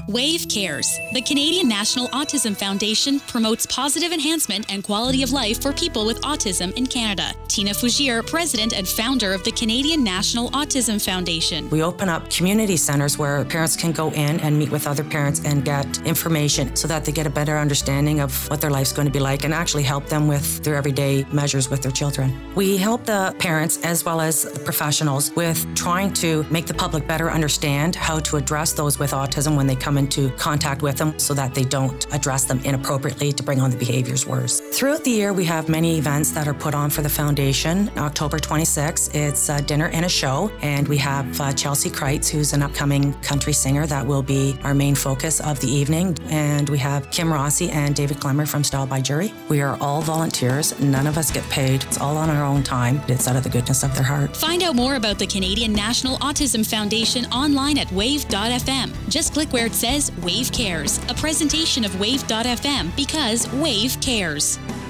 WAVE Cares. The Canadian National Autism Foundation promotes positive enhancement and quality of life for people with autism in Canada. Tina Fougier, president and founder of the Canadian National Autism Foundation. We open up community centers where parents can go in and meet with other parents and get information so that they get a better understanding of what their life's going to be like and actually help them with their everyday measures with their children. We help the parents as well as the professionals with trying to make the public better understand how to address those with autism when they come into contact with them so that they don't address them inappropriately to bring on the behaviors worse. Throughout the year, we have many events that are put on for the foundation. October 26th, it's a dinner and a show, and we have Chelsea Kreitz, who's an upcoming country singer that will be our main focus of the evening, and we have Kim Rossi and David Glemmer from Style by Jury. We are all volunteers. None of us get paid. It's all on our own time. It's out of the goodness of their heart. Find out more about the Canadian National Autism Foundation online at wave.fm. Just click where it says WAVE Cares, a presentation of wave.fm because WAVE cares.